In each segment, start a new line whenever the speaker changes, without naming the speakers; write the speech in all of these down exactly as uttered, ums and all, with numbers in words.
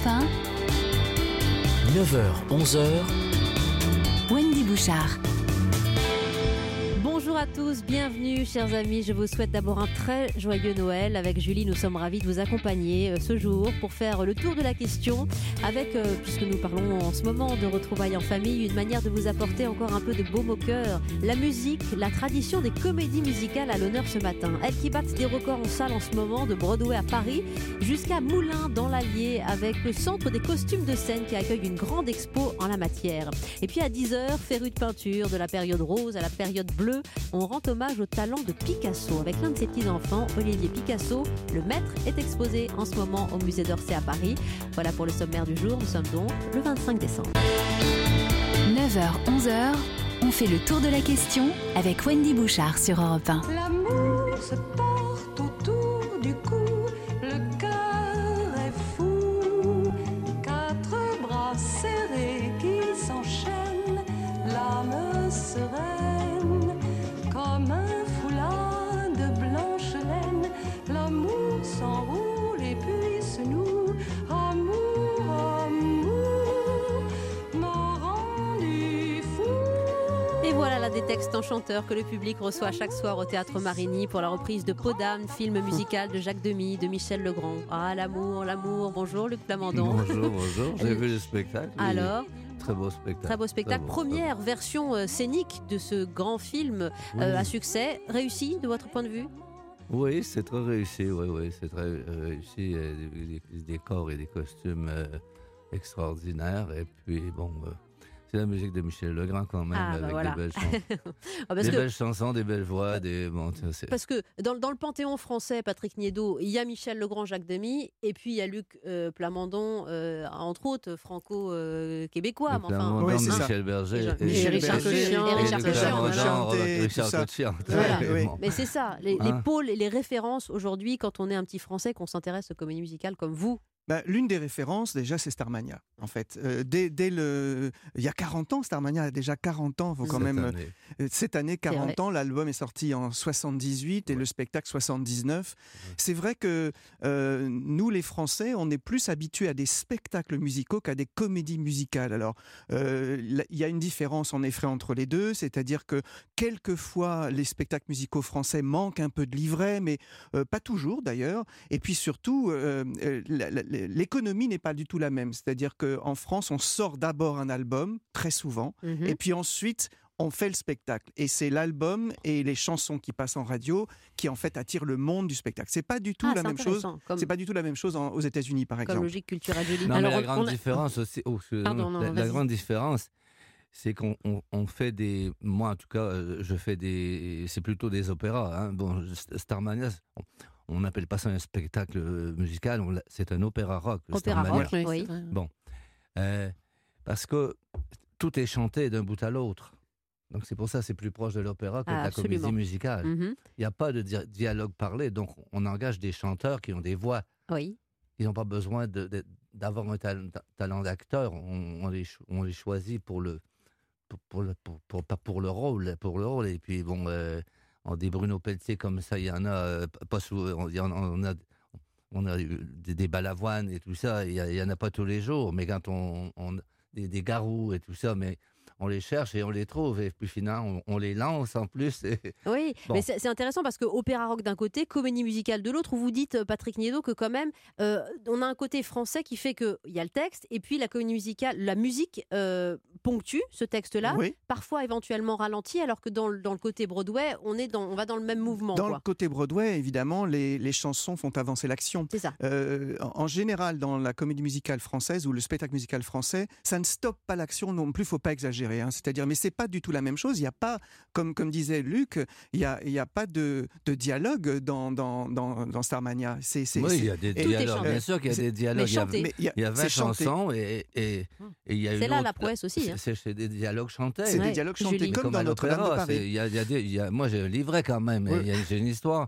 un.
neuf heures, onze heures.
Wendy Bouchard.
Bonjour à tous, bienvenue chers amis, je vous souhaite d'abord un très joyeux Noël. Avec Julie, nous sommes ravis de vous accompagner euh, ce jour pour faire le tour de la question avec, euh, puisque nous parlons en ce moment de retrouvailles en famille, une manière de vous apporter encore un peu de baume au cœur. La musique, la tradition des comédies musicales à l'honneur ce matin. Elles qui battent des records en salle en ce moment, de Broadway à Paris jusqu'à Moulins dans l'Allier, avec le centre des costumes de scène qui accueille une grande expo en la matière. Et puis à dix heures, férus de peinture, de la période rose à la période bleue, on rend hommage au talent de Picasso avec l'un de ses petits-enfants, Olivier Picasso. Le maître est exposé en ce moment au musée d'Orsay à Paris. Voilà pour le sommaire du jour. Nous sommes donc le vingt-cinq décembre.
neuf heures, onze heures, on fait le tour de la question avec Wendy Bouchard sur Europe un.
L'amour se porte autour du cou, le cœur est fou. Quatre bras serrés qui s'enchaînent, l'âme sereine, comme un foulard de blanche laine. L'amour s'enroule et puis se noue. Amour, amour, m'a rendu fou.
Et voilà l'un des textes enchanteurs que le public reçoit chaque soir au Théâtre Marigny pour la reprise de Peau d'âme, film musical de Jacques Demy, de Michel Legrand. Ah, l'amour, l'amour. Bonjour Luc Plamondon.
Bonjour, bonjour. J'ai vu le spectacle.
Alors,
Très beau spectacle.
très beau spectacle.
Très beau,
Première
très beau.
version euh, scénique de ce grand film euh,
Oui.
à succès. Réussi de votre point de vue?
Oui, c'est très réussi. Oui, oui, c'est très euh, réussi. euh, Des, des décors et des costumes euh, extraordinaires. Et puis, bon, euh, c'est la musique de Michel Legrand quand même,
Ah, bah
avec
voilà.
des belles chansons.
Ah, parce
des
que-
belles chansons, des belles voix. Des, bon, tu sais, c'est-
Parce que dans, dans le panthéon français, Patrick Niédo, il y a Michel Legrand, Jacques Demy, et puis il y a Luc euh, Plamondon, euh, entre autres franco-québécois.
Le
mais enfin,
Plamondon,
Oui, c'est ça.
Michel Berger.
Et Jean-
et-
et Richard Cochian.
et
Et Richard
Luc
Cochian,
Plamondon,
voilà.
Robert-
Chanté, tout
Richard
ça.
Cochian.
Voilà.
Oui.
Bon.
mais c'est ça, les, les
Hein
pôles et les références aujourd'hui, quand on est un petit Français, qu'on s'intéresse aux comédies musicales comme vous.
Bah, l'une des références, déjà, c'est Starmania, en fait. Euh, dès, dès le... Il y a quarante ans, Starmania a déjà quarante ans. Faut quand
Cette
même...
année.
euh, Cette année, quarante
vrai.
ans, l'album est sorti en soixante-dix-huit et
Ouais.
le spectacle soixante-dix-neuf.
Ouais.
C'est vrai que euh, nous, les Français, on est plus habitués à des spectacles musicaux qu'à des comédies musicales. Alors, euh, là, il y a une différence, en effet, entre les deux, c'est-à-dire que quelquefois, les spectacles musicaux français manquent un peu de livret, mais euh, pas toujours, d'ailleurs. Et puis surtout, euh, euh, la- la- l'économie n'est pas du tout la même. C'est-à-dire qu'en France, on sort d'abord un album, très souvent,
Mhm.
et puis ensuite, on fait le spectacle. Et c'est l'album et les chansons qui passent en radio qui, en fait, attirent le monde du spectacle. C'est pas du tout
Ah,
la
c'est
même chose.
intéressant, comme,
C'est pas du tout la même chose en- aux États-Unis, par
comme
exemple.
logique culturelle Julie.
Non,
Alors,
mais la
on-
grande
on a-
différence aussi, oh, excusez-moi.
Pardon, non,
la, la
vas-y.
grande différence, c'est qu'on on, on fait des, moi en tout cas, euh, je fais des, c'est plutôt des opéras. Hein. Bon, Starmania, on- on n'appelle pas ça un spectacle euh, musical, on l'a- c'est un opéra rock.
Opéra
Starmania.
rock, oui.
Bon, Euh, parce que tout est chanté d'un bout à l'autre. Donc c'est pour ça que c'est plus proche de l'opéra que
Ah,
de la
absolument.
comédie musicale.
Mhm.
Il n'y a pas de dia- dialogue parlé, donc on engage des chanteurs qui ont des voix.
Oui.
Ils n'ont pas besoin de, de- d'avoir un tal- ta- talent d'acteur. On, on les, cho- on les choisit pour le, pour, pour le, pour, pour- pas pour le rôle, pour le rôle. Et puis bon, euh, on des Bruno Pelletier comme ça, il y en a euh, pas sous, on, il y en- on a, on a eu des, des Balavoine et tout ça. Il y, a- il y en a pas tous les jours, mais quand on, on des, des Garous et tout ça, mais on les cherche et on les trouve. Et puis finalement, on, on les lance en plus. Et,
Oui,
Bon.
mais c'est c'est intéressant parce que opéra rock d'un côté, comédie musicale de l'autre, où vous dites, euh, Patrick Niédo, que quand même, euh, on a un côté français qui fait qu'il y a le texte, et puis la comédie musicale, la musique euh, ponctue ce texte-là,
Oui.
parfois éventuellement ralenti, alors que dans, le- dans le côté Broadway, on, est dans, on va dans le même mouvement.
Dans
quoi.
le côté Broadway, évidemment, les, les chansons font avancer l'action.
C'est ça.
Euh, en en général, dans la comédie musicale française ou le spectacle musical français, ça ne stoppe pas l'action non plus, faut pas exagérer. Hein. C'est-à-dire, mais c'est pas du tout la même chose. Il y a pas, comme, comme disait Luc, il y a, il y a pas de, de dialogue dans, dans, dans, dans Starmania. C'est, c'est,
oui,
c'est-
il y a des
Tout est
dialogues.
chanté.
Bien sûr qu'il y a
C'est-
des dialogues.
mais
Il y a-
chanté.
mais il y a,
Il y a vingt
c'est chanté.
chansons et, et, et il y a
C'est
une
là
autre-
la prouesse aussi, hein.
C'est, c'est des dialogues chantés.
C'est
Ouais,
des dialogues
Julie.
chantés, comme,
à
dans Notre-Dame de
l'opéra,
Paris.
c'est- il y a- il y a des- il y a- moi, j'ai un livret quand même.
Oui.
Il y a- J'ai une histoire.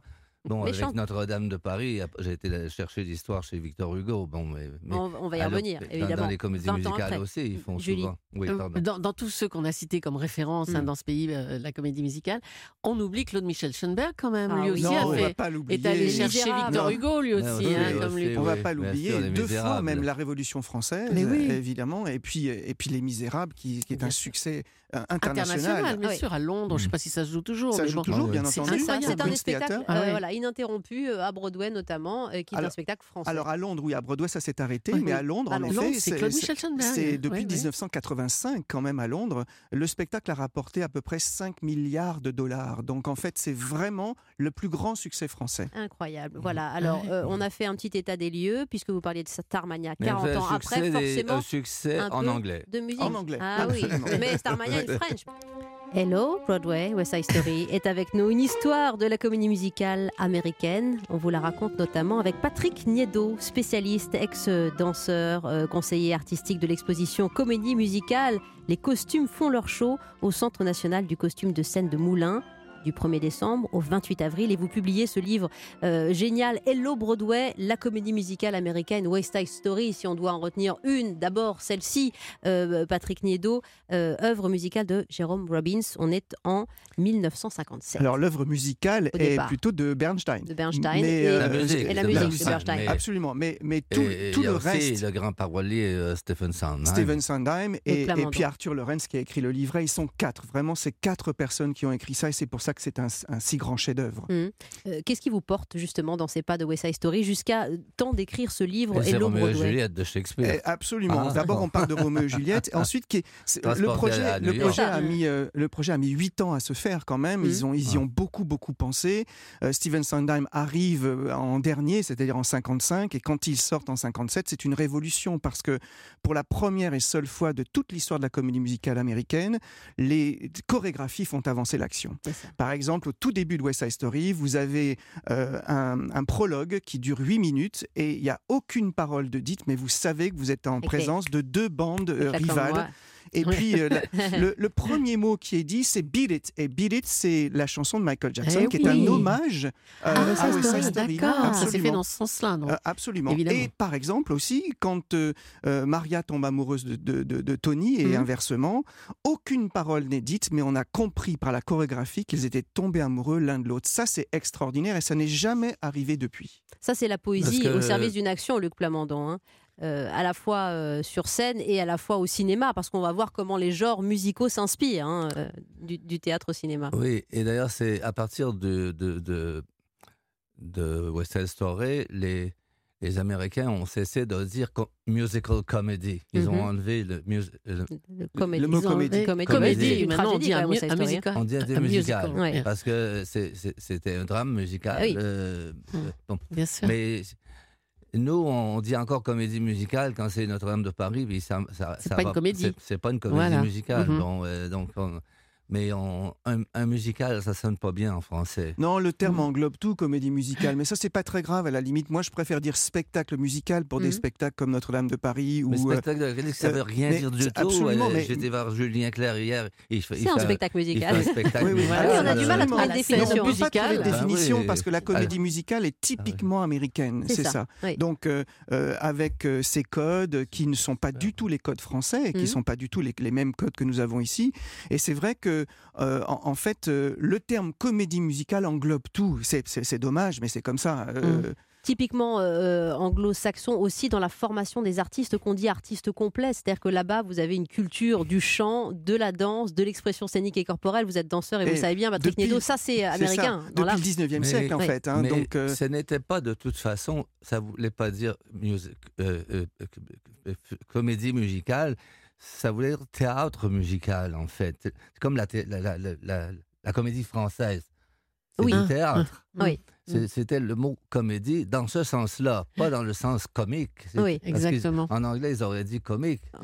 Bon,
Mais
avec
chante-
Notre-Dame de Paris, j'ai été chercher l'histoire chez Victor Hugo. Bon, mais, mais
On, on va y
alors,
revenir,
dans-
évidemment.
Dans les comédies
vingt ans
musicales
après.
aussi, ils font
Julie.
souvent. Oui,
Euh,
pardon.
Dans, dans tous ceux qu'on a cités comme référence hein,
Mm.
dans ce pays, euh, la comédie musicale, on oublie Claude Michel Schoenberg quand même.
Ah
lui
oui.
aussi
Non,
a
on
fait-
va pas l'oublier.
est allé
Les
chercher
Misérables.
Victor
Non.
Hugo lui aussi.
Ouais,
hein,
aussi,
comme lui.
aussi.
On va
oui,
pas
bien
l'oublier.
sûr, Les
Deux fois
Misérables.
même la Révolution française,
Mais oui.
évidemment, et puis et puis Les Misérables, qui, qui est
Bien
un
sûr.
succès euh, international.
International, bien
Oui.
sûr, à Londres. Je ne sais
Mm.
pas si ça se joue toujours.
Ça
mais
joue
bon.
toujours, bien
C'est
entendu.
C'est ça, c'est un
incroyable.
des spectacles
Theatre.
Ah ouais.
euh, voilà, inainterrompus euh, à Broadway notamment, euh, qui est un
Alors-
spectacle français.
Alors à Londres, oui, à Broadway, ça s'est arrêté,
Oui,
mais
oui.
à Londres,
À
en
Londres,
effet,
c'est Claude Michel Schoenberg.
c'est depuis
Oui, oui.
dix-neuf cent quatre-vingt-cinq quand même à Londres. Le spectacle a rapporté à peu près cinq milliards de dollars. Donc en fait, c'est vraiment le plus grand succès français.
Incroyable. Voilà. Alors,
Ouais.
euh, on a fait un petit état des lieux, puisque vous parliez de Starmania
Mais
quarante
elle fait
ans
un
après,
succès des-
forcément,
un succès
un
en
peu
anglais.
de musique.
En anglais,
Ah oui,
absolument.
mais Starmania est French. Hello, Broadway, West Side Story est avec nous. Une histoire de la comédie musicale américaine. On vous la raconte notamment avec Patrick Niedo, spécialiste, ex-danseur, euh, conseiller artistique de l'exposition Comédie musicale. Les costumes font leur show au Centre national du costume de scène de Moulins, du premier décembre au vingt-huit avril, et vous publiez ce livre euh, génial, Hello Broadway, la comédie musicale américaine, West Side Story. Si on doit en retenir une, d'abord celle-ci, euh, Patrick Niedo, euh, œuvre musicale de Jerome Robbins. On est en mille neuf cent cinquante-sept.
Alors l'œuvre musicale
Au
est
départ.
plutôt de Bernstein.
De Bernstein
Mais,
et,
euh,
La musique,
et la
de
musique de
Bernstein,
Bernstein.
mais-
Absolument, mais, mais tout,
Et
tout
il y a
le
aussi
reste,
le grand parolier euh, Stephen Sondheim.
Steven Sondheim et, et
Plamondon.
puis Arthur Lawrence qui a écrit le livret, ils sont quatre. Vraiment, c'est quatre personnes qui ont écrit ça et c'est pour ça que c'est un, un si grand chef-d'œuvre.
Hum. Euh, Qu'est-ce qui vous porte justement dans ces pas de West Side Story jusqu'à euh, tant d'écrire ce livre
Et c'est
Hello
Roméo et
Broadway?
Juliette de Shakespeare.
Eh, absolument.
Ah.
D'abord, on parle de Roméo et Juliette. Et ensuite, qui est- c'est- le
Transporté
projet,
à
le
New
projet
York.
a mis, euh, le projet a mis huit ans à se faire quand même. Ils ont, ils y
Ah.
ont beaucoup, beaucoup pensé. Euh, Steven Sondheim arrive euh, en dernier, c'est-à-dire en cinquante-cinq, et quand il sort en cinquante-sept, c'est une révolution parce que pour la première et seule fois de toute l'histoire de la comédie musicale américaine, les chorégraphies font avancer l'action.
C'est ça.
Par exemple, au tout début de West Side Story, vous avez euh, un, un prologue qui dure huit minutes et il n'y a aucune parole de dite, mais vous savez que vous êtes en
Ok.
présence de deux bandes euh,
Claquement de
rivales.
doigts.
Et
Oui.
puis, euh, la- le, le premier mot qui est dit, c'est Beat It. Et Beat It, c'est la chanson de Michael Jackson,
Eh
qui
oui.
est un hommage euh,
Ah,
à
ça,
West Side
c'est
Story.
d'accord. Ça s'est fait
Absolument.
dans ce sens-là. donc.
Euh, absolument.
Évidemment.
Et par exemple aussi, quand euh, euh, Maria tombe amoureuse de, de- de- de Tony et
Mhm.
inversement, aucune parole n'est dite, mais on a compris par la chorégraphie qu'ils étaient tombés amoureux l'un de l'autre. Ça, c'est extraordinaire et ça n'est jamais arrivé depuis.
Ça, c'est la poésie
Parce que-
au service d'une action, Luc Plamondon. Hein. Euh, à la fois euh, sur scène et à la fois au cinéma, parce qu'on va voir comment les genres musicaux s'inspirent hein, euh, du, du théâtre au cinéma.
Oui, et d'ailleurs, c'est à partir de, de, de, de West Side Story, les, les Américains ont cessé de dire co- musical comedy. Ils
Mhm.
ont enlevé le, mus- le-
Le, comédie.
le mot
Ils ont-
comédie.
eh,
Comédie.
Comédie,
C'est une
maintenant on
tragédie,
dit
quand
un,
même,
mu-
West Side
un
Story, hein.
musical.
on dit des
Un
musicales.
musical,
Ouais.
Parce que c'est- c'est- c'était un drame musical.
Ah oui.
euh,
Mm.
bon.
Bien sûr.
Mais nous, on dit encore comédie musicale quand c'est Notre-Dame de Paris. Puis ça, ça,
C'est
ça
pas
va-
une comédie.
c'est- C'est pas une comédie
Voilà.
musicale.
Mhm.
Bon, euh, donc on- mais on- un, un musical, ça sonne pas bien en français.
Non, le terme
Mhm.
englobe tout, comédie musicale, mais ça, c'est pas très grave à la limite. Moi, je préfère dire spectacle musical pour des
Mhm.
spectacles comme Notre-Dame de Paris
Mais
ou. euh,
spectacle de Félix, ça veut
euh,
rien
mais
dire du
c'est
tout.
absolument,
Euh,
mais-
J'étais voir Julien Clerc hier. Il fait, il
C'est un
fait
spectacle
il fait
musical.
un spectacle
Oui, oui.
musical.
Ah oui, on a du mal à trouver
Ah,
une
la
définition.
scène
on peut pas trouver de
musicale.
définition
Ah oui.
parce que la comédie musicale est typiquement américaine,
C'est
c'est
ça,
ça.
oui.
Donc euh, euh, avec euh, ces codes qui ne sont pas du tout les codes français et qui ne
Mhm.
sont pas du tout les, les mêmes codes que nous avons ici. Et c'est vrai que euh, en, en fait euh, le terme comédie musicale englobe tout. C'est, c'est, c'est dommage, mais c'est comme ça. Euh,
Typiquement euh, anglo-saxon aussi dans la formation des artistes qu'on dit artistes complets. C'est-à-dire que là-bas, vous avez une culture du chant, de la danse, de l'expression scénique et corporelle. Vous êtes danseur et, vous
Et
le savez bien, Patrick
depuis-
Niedo, ça c'est
c'est
américain.
ça,
dans
depuis
l'art.
le dix-neuvième
Mais-
siècle en
Oui.
fait. hein.
Mais
donc euh,
ce n'était pas de toute façon, ça voulait pas dire music, euh, euh, euh, euh, comédie musicale, ça voulait dire théâtre musical en fait. C'est comme la, thé- la, la, la, la- la comédie française. C'est
Oui.
du théâtre.
Oui.
C'est- C'était le mot comédie dans ce sens-là, pas dans le sens comique. C'est-
Oui,
parce qu'ils-
exactement.
En anglais, ils auraient dit comique.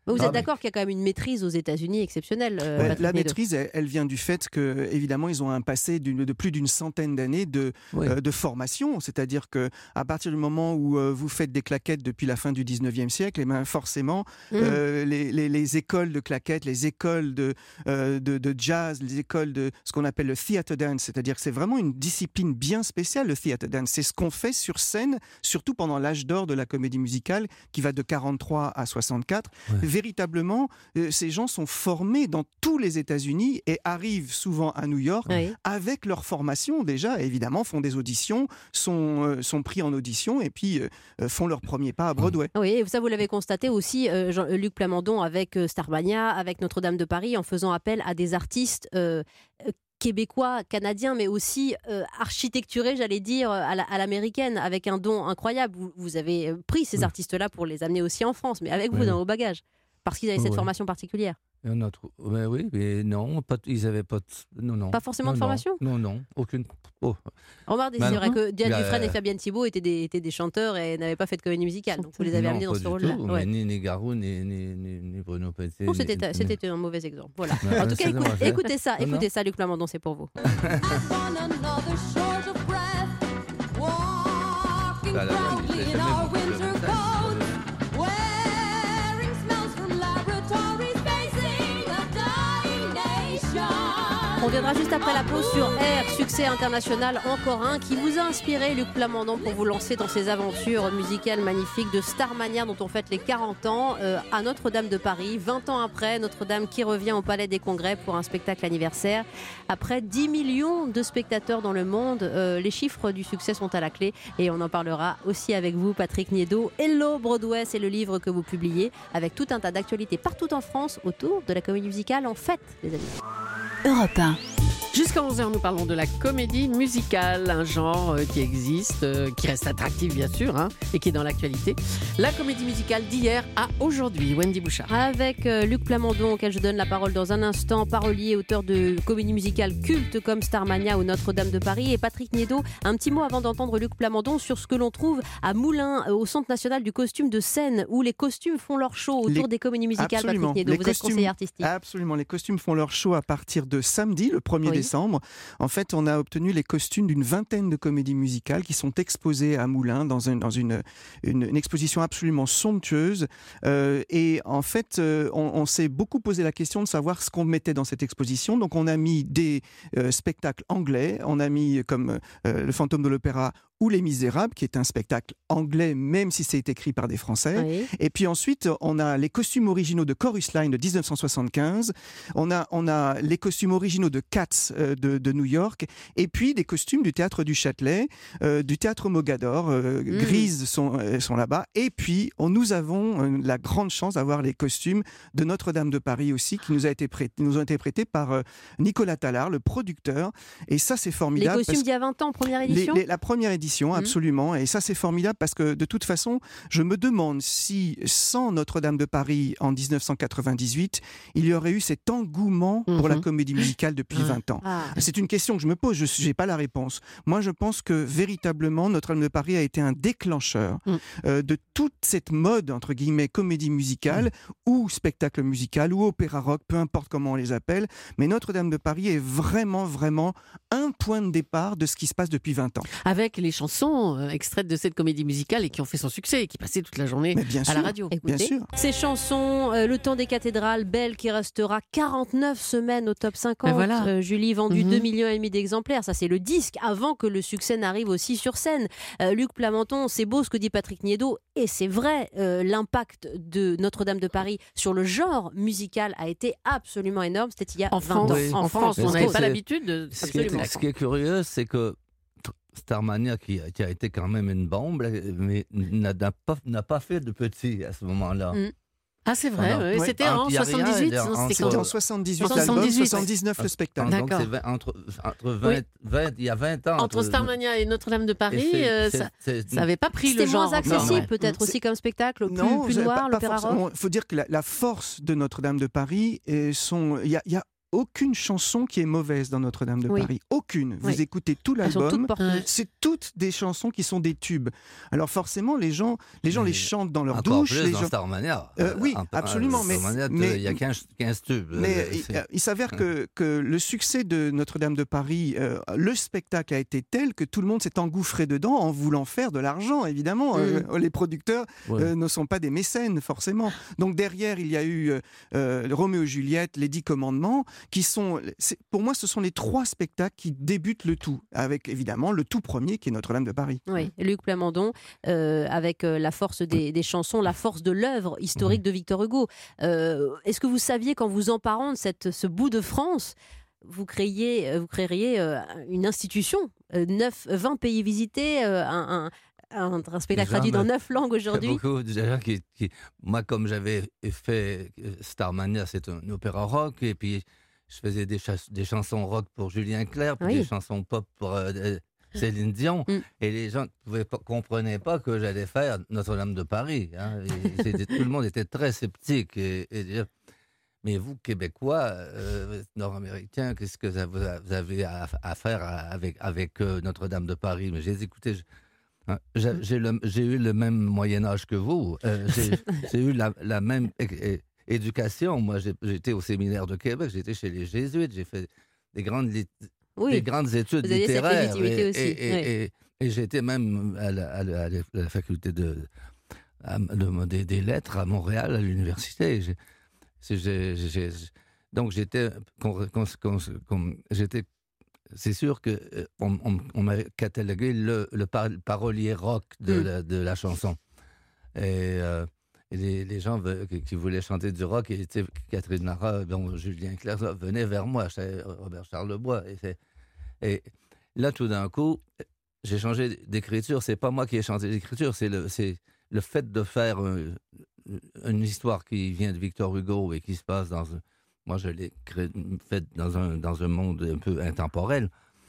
Vous
Ah,
êtes
mais-
d'accord qu'il y a quand même une maîtrise aux États-Unis exceptionnelle euh,
Ouais,
Patrick
la
Nadeau.
maîtrise, elle, elle vient du fait que, évidemment, ils ont un passé d'une- de plus d'une centaine d'années de,
Oui.
euh, de formation. C'est-à-dire que à partir du moment où euh, vous faites des claquettes depuis la fin du dix-neuvième siècle, eh ben, forcément,
Mmh.
euh, les, les- les écoles de claquettes, les écoles de, euh, de, de jazz, les écoles de ce qu'on appelle le theatre dance, c'est-à-dire que c'est vraiment une discipline bien spéciale, le theatre dance. C'est ce qu'on fait sur scène, surtout pendant l'âge d'or de la comédie musicale, qui va de quarante-trois à soixante-quatre.
Ouais.
Véritablement, euh, ces gens sont formés dans tous les États-Unis et arrivent souvent à New York
Oui.
avec leur formation déjà, évidemment, font des auditions, sont, euh, sont pris en audition et puis euh, euh, font leur premier pas à Broadway.
Oui, et ça vous l'avez constaté aussi, euh, Jean-Luc Plamondon, avec euh, Starmania, avec Notre-Dame de Paris, en faisant appel à des artistes euh, euh, québécois, canadiens, mais aussi euh, architecturés, j'allais dire, à la- à l'américaine, avec un don incroyable. Vous, vous avez euh, pris ces
Oui.
artistes-là pour les amener aussi en France, mais avec vous
Oui.
dans vos bagages, parce qu'ils avaient cette
Ouais.
formation particulière.
Et on a trou- mais oui, mais non, pas t- ils avaient pas. t- Non, non.
Pas forcément de
Non,
formation
Non, non, aucune. Oh.
Remarquez,
Bah
c'est
non.
vrai que Diane
Bah,
Dufresne et
euh,
Fabienne Thibault étaient des, étaient des chanteurs et n'avaient pas fait de comédie musicale, donc vous les avez
Non,
amenés dans
pas
ce
du
rôle-là.
tout,
Ouais.
mais ni, ni Garou, ni, ni, ni, ni Bruno Pelletier.
Oh,
ni-
c'était,
ni-
c'était un mauvais exemple. Voilà.
Ouais,
En tout cas,
c'est
écoute-
dommage, hein.
écoutez ça,
Non, non.
écoutez ça, Luc Plamondon, c'est pour vous.
Bah, la- les- les- les-
On viendra juste après la pause sur Air, succès international, encore un, qui vous a inspiré, Luc Plamondon, pour vous lancer dans ces aventures musicales magnifiques de Starmania, dont on fête les quarante ans, euh, à Notre-Dame de Paris. vingt ans après, Notre-Dame qui revient au Palais des Congrès pour un spectacle anniversaire. Après dix millions de spectateurs dans le monde, euh, les chiffres du succès sont à la clé et on en parlera aussi avec vous, Patrick Nadeau. Hello Broadway, c'est le livre que vous publiez avec tout un tas d'actualités partout en France autour de la comédie musicale en fête, les amis.
Europe un.
Jusqu'à onze heures, nous parlons de la comédie musicale, un genre euh, qui existe, euh, qui reste attractif bien sûr, hein, et qui est dans l'actualité. La comédie musicale d'hier à aujourd'hui. Wendy Bouchard.
Avec euh, Luc Plamondon, auquel je donne la parole dans un instant, parolier, auteur de comédies musicales cultes comme Starmania ou Notre-Dame de Paris, et Patrick Nadeau. Un petit mot avant d'entendre Luc Plamondon sur ce que l'on trouve à Moulins, euh, au Centre national du costume de scène, où les costumes font leur show autour
Les-
des comédies musicales.
Absolument.
Patrick Nadeau,
Les
vous
costumes-
êtes conseiller artistique.
Absolument, les costumes font leur show à partir de samedi, le premier
Oui.
décembre. En fait, on a obtenu les costumes d'une vingtaine de comédies musicales qui sont exposées à Moulins dans, un- dans une, une, une exposition absolument somptueuse. Euh, et en fait, euh, on, on s'est beaucoup posé la question de savoir ce qu'on mettait dans cette exposition. Donc, on a mis des euh, spectacles anglais. On a mis comme euh, Le Fantôme de l'Opéra ou Les Misérables, qui est un spectacle anglais, même si c'est écrit par des Français.
Oui.
Et puis ensuite, on a les costumes originaux de Chorus Line de dix-neuf cent soixante-quinze. On a, on a les costumes originaux de Cats euh, de, de New York. Et puis des costumes du théâtre du Châtelet, euh, du théâtre Mogador. Euh,
Mm.
Grises sont, euh, sont là-bas. Et puis, on, nous avons euh, la grande chance d'avoir les costumes de Notre-Dame de Paris aussi, qui nous, a été prêt, nous ont été prêtés par euh, Nicolas Tallard, le producteur. Et ça, c'est
Les
formidable.
costumes
parce
d'il y a vingt ans, première
les-
édition.
les- la première édition,
Mhm.
absolument. Et ça, c'est formidable parce que de toute façon, je me demande si, sans Notre-Dame de Paris en dix-neuf cent quatre-vingt-dix-huit, il y aurait eu cet engouement pour la
Mhm.
comédie musicale depuis
Ah.
vingt ans.
Ah.
C'est une question que je me pose, je n'ai pas la réponse. Moi, je pense que véritablement, Notre-Dame de Paris a été un déclencheur
Mm.
euh, de toute cette mode, entre guillemets, comédie musicale, ou spectacle musical, ou opéra rock, peu importe comment on les appelle. Mais Notre-Dame de Paris est vraiment, vraiment un point de départ de ce qui se passe depuis vingt ans.
Avec les chansons euh, extraites de cette comédie musicale et qui ont fait son succès et qui passaient toute la journée
Mais bien
à
sûr.
la radio.
Écoutez,
Bien sûr.
ces chansons, euh, Le temps des cathédrales, Belle qui restera quarante-neuf semaines au top cinquante.
Ben voilà.
Euh, Julie, vendu
Mhm.
deux millions et demi d'exemplaires. Ça, c'est le disque avant que le succès n'arrive aussi sur scène. Euh, Luc Plamondon, c'est beau ce que dit Patrick Nadeau. Et c'est vrai, euh, l'impact de Notre-Dame de Paris sur le genre musical a été absolument énorme. C'était il y a
En
vingt
France,
ans.
Oui.
en France,
Mais
on
ce
n'avait
que
pas
c'est-
l'habitude de.
Ce qui, est,
Absolument.
ce qui est curieux, c'est que Starmania, qui, a- qui a été quand même une bombe, mais n'a n'a pas, n'a pas fait de petit à ce moment-là.
Mm.
Ah, c'est vrai,
Ah non.
oui.
Ouais.
C'était
Ah,
en
il y a rien,
soixante-dix-huit.
il y a
non,
en-
C'était
C'était
quand
en soixante-dix-huit,
En
l'album,
soixante-dix-huit,
soixante-dix-neuf, le spectacle.
Donc
D'accord.
c'est vingt- entre, entre vingt, vingt, il y a vingt ans.
Entre Starmania et Notre-Dame de
et
Paris,
c'est-
euh,
c'est-
ça
c'est-
ça n'avait pas pris
C'était
le genre.
moins accessible,
encore, ouais.
peut-être
C'est-
aussi comme spectacle, plus,
Non,
plus
c'est
noir,
pas- pas
l'opéra rock.
forcément. Il faut dire que la, la force de Notre-Dame de Paris, est son, il y a, il y a aucune chanson qui est mauvaise dans Notre-Dame de
Oui.
Paris. Aucune. Vous
Oui.
écoutez tout
Elles sont toutes
l'album,
porteuses.
c'est toutes des chansons qui sont des tubes. Alors forcément, les gens, les, gens
Mais
les chantent dans leur
Encore
douche.
plus
les
dans
gens...
Starmania.
Euh, oui,
Un- un-
absolument, mais-
Starmania,
mais-
il y a quinze, quinze tubes.
Mais
Euh,
il,
c'est-
euh, il s'avère que, que le succès de Notre-Dame de Paris, euh, le spectacle a été tel que tout le monde s'est engouffré dedans en voulant faire de l'argent, évidemment.
Mm.
Euh, les producteurs
Ouais.
euh, ne sont pas des mécènes, forcément. Donc derrière, il y a eu euh, euh, Roméo et Juliette, les Dix Commandements, qui sont, c'est- pour moi, ce sont les trois spectacles qui débutent le tout, avec évidemment le tout premier qui est Notre-Dame de Paris.
Oui, Luc Plamondon, euh, avec euh, la force des, des chansons, la force de l'œuvre historique de Victor Hugo. Euh, Est-ce que vous saviez, qu'en vous emparant de cette, ce bout de France, vous créeriez, euh, vous créeriez euh, une institution, euh, neuf, vingt pays visités, euh, un, un, un, un spectacle
Déjà,
traduit
mais-
dans neuf langues
Il y a
aujourd'hui.
beaucoup de gens qui, qui- moi, comme j'avais fait euh, Starmania, c'est un opéra rock, et puis je faisais des, chas- des chansons rock pour Julien Clerc, puis
Oui.
des chansons pop pour euh, euh, Céline Dion,
Mm.
et les gens ne comprenaient pas que j'allais faire Notre-Dame de Paris. Hein. Et c'était- tout le monde était très sceptique. Et, et dire, mais vous, Québécois, euh, Nord-Américains, qu'est-ce que ça- vous a- vous avez à, à faire avec, avec euh, Notre-Dame de Paris? Mais j'ai dit, écoutez, je- hein, j'ai j'ai le- j'ai eu le même Moyen-Âge que vous. Euh, j'ai j'ai eu la, la même é- é- éducation. Moi, j'ai- j'étais au séminaire de Québec, j'étais chez les Jésuites, j'ai fait des grandes, lit-
Oui,
des grandes études
Vous aviez cette
littéraires.
légitimité
et,
aussi,
et- et-
oui.
et- et j'étais même à la, à la- à la faculté de, à- de- des, des lettres à Montréal, à l'université. J'ai- c'est- j'ai- j'ai- donc j'étais, qu'on- qu'on- qu'on- qu'on- j'étais, c'est sûr que euh, on, on- on m'a catalogué le, le par- parolier rock de,
Mm.
la, de la chanson. Et, euh, et les, les gens ve- qui, qui voulaient chanter du rock, et tu sais, Catherine Lara, bon, Julien Clerc, ça, venaient vers moi, j'étais Robert Charlebois. Et, c'est- et là, tout d'un coup, j'ai changé d'écriture. C'est pas moi qui ai changé d'écriture, c'est le, c'est le fait de faire un- une histoire qui vient de Victor Hugo et qui se passe dans un. Moi, je l'ai cré- fait dans un, dans un monde un peu intemporel.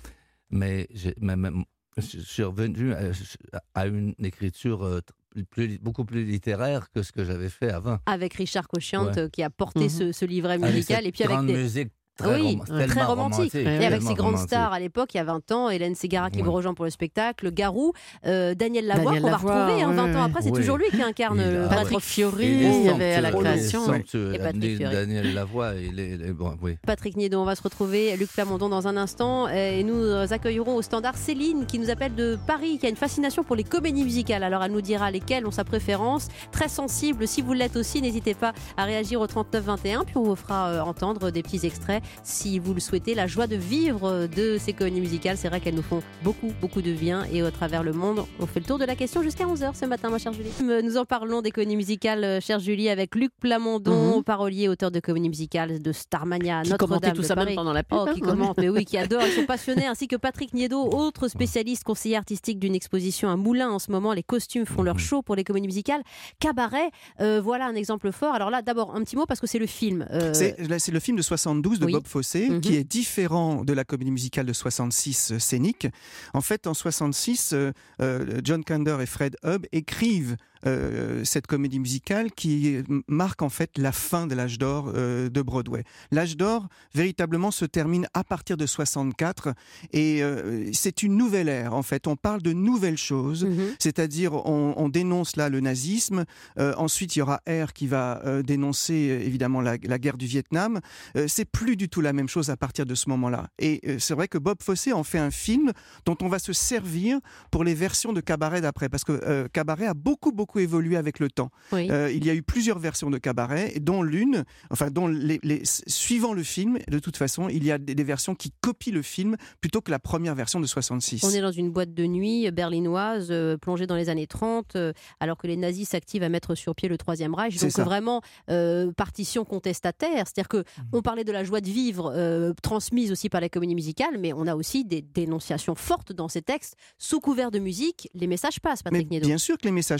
Mais, j'ai, mais- mais- je suis revenu à, à une écriture euh, plus, beaucoup plus littéraire que ce que j'avais fait avant.
avec Richard Cochiante
Ouais.
euh, qui a porté
Mhm.
ce, ce livret
Avec
musical.
cette
Et puis avec
grande
des.
musique très,
Oui,
rom-
très
tellement
romantique. Et
Ouais,
avec
tellement
ses grandes
romantique.
stars à l'époque, il y a vingt ans, Hélène Ségara qui
Ouais.
vous rejoint pour le spectacle, Garou, euh, Daniel Lavoie,
Daniel
qu'on va
Lavoie,
retrouver hein,
ouais,
vingt ans
ouais.
après, c'est
Oui.
toujours lui qui incarne
Il a-
euh,
Ah ouais.
Patrick Fiori,
Il est
il y avait à la
somptueux,
création.
il est somptueux.
Et Patrick Fiori.
Daniel Lavoie, il est, il est bon, oui.
Patrick Niedot, on va se retrouver, Luc Plamondon dans un instant, et nous euh, accueillerons au standard Céline qui nous appelle de Paris, qui a une fascination pour les comédies musicales. Alors elle nous dira lesquelles ont sa préférence, très sensible, si vous l'êtes aussi, n'hésitez pas à réagir au trente-neuf vingt et un, puis on vous fera euh, entendre des petits extraits si vous le souhaitez. La joie de vivre de ces comédies musicales, c'est vrai qu'elles nous font beaucoup, beaucoup de bien, et au travers le monde, on fait le tour de la question jusqu'à onze heures ce matin, ma chère Julie. Nous en parlons des comédies musicales, euh, chère Julie, avec Luc Plamondon,
Mhm.
parolier, auteur de comédies musicales de Starmania,
Qui commentait
Notre-Dame
tout
de
ça
Paris.
même pendant la pub.
Oh,
hein.
qui commente, mais oui, qui adore, ils sont passionnés, ainsi que Patrick Niedot, autre spécialiste, conseiller artistique d'une exposition à Moulins en ce moment. Les costumes font leur show pour les comédies musicales. Cabaret, euh, voilà un exemple fort. Alors là, d'abord, un petit mot parce que c'est le film. euh,
C'est, là, c'est le film de soixante-douze de
oui.
Bob Fosse,
Mhm.
qui est différent de la comédie musicale de soixante-six euh, scénique. En fait, en soixante-six, euh, euh, John Kander et Fred Hubb écrivent euh, cette comédie musicale qui marque en fait la fin de l'âge d'or euh, de Broadway. L'âge d'or, véritablement, se termine à partir de soixante-quatre et euh, c'est une nouvelle ère. En fait, on parle de nouvelles choses.
mhm.
C'est-à-dire, on, on dénonce là le nazisme. Euh, ensuite, il y aura Air qui va euh, dénoncer euh, évidemment la, la guerre du Vietnam. Euh, c'est plus du tout la même chose à partir de ce moment-là. Et euh, c'est vrai que Bob Fosse en fait un film dont on va se servir pour les versions de Cabaret d'après, parce que euh, Cabaret a beaucoup beaucoup évolué avec le temps.
Oui.
Euh, il y a eu plusieurs versions de Cabaret, et dont l'une, enfin dont les, les- suivant le film, de toute façon, il y a des, des versions qui copient le film plutôt que la première version de soixante-six.
On est dans une boîte de nuit berlinoise, euh, plongée dans les années trente, euh, alors que les nazis s'activent à mettre sur pied le Troisième Reich.
C'est
Donc
ça.
vraiment, euh, partition contestataire. C'est-à-dire que on parlait de la joie de vivre, euh, transmise aussi par la comédie musicale, mais on a aussi des dénonciations fortes dans ces textes. Sous couvert de musique, les messages passent,
Mais
Patrick Niedot.
bien sûr que les messages passent.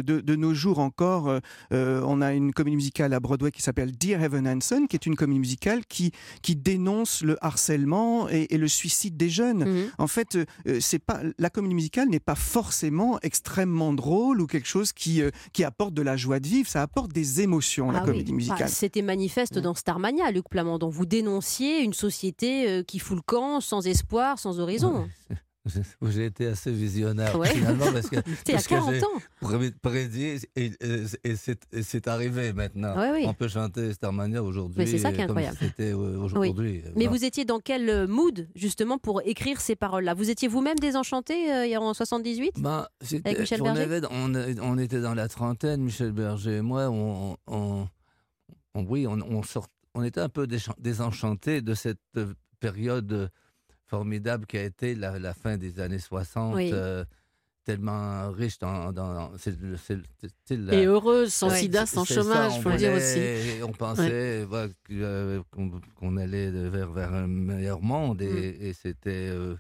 de, de nos jours encore, euh, on a une comédie musicale à Broadway qui s'appelle Dear Evan Hansen, qui est une comédie musicale qui, qui dénonce le harcèlement et, et le suicide des jeunes. Mmh. En fait, euh, c'est pas, la comédie musicale n'est pas forcément extrêmement drôle ou quelque chose qui, euh, qui apporte de la joie de vivre, ça apporte des émotions,
ah
la
oui.
comédie musicale.
Bah, c'était manifeste dans Starmania, Luc Plamondon. Vous dénonciez une société euh, qui fout le camp, sans espoir, sans horizon.
J'ai été assez visionnaire
ouais.
finalement parce que,
c'était il y a quarante ans.
Prédit et, et, et, c'est, et c'est arrivé maintenant.
Ouais, oui.
On peut chanter Starmania aujourd'hui.
Mais c'est ça qui est incroyable.
Comme c'était aujourd'hui.
Oui. Mais vous étiez dans quel mood justement pour écrire ces paroles-là? Vous étiez vous-même désenchanté euh, en soixante-dix-huit
ben,
avec Michel
on
Berger
avait, on, on était dans la trentaine, Michel Berger et moi. On, on, on, oui, on, on, sort, on était un peu désenchantés de cette période formidable qui a été la, la fin des années soixante, oui. euh, tellement riche dans... dans c'est, c'est, c'est la,
et heureuse, sans
ouais,
sida, sans chômage, il faut le dire aussi.
On pensait ouais. euh, qu'on, qu'on allait vers, vers un meilleur monde et, mm. et c'était... Euh,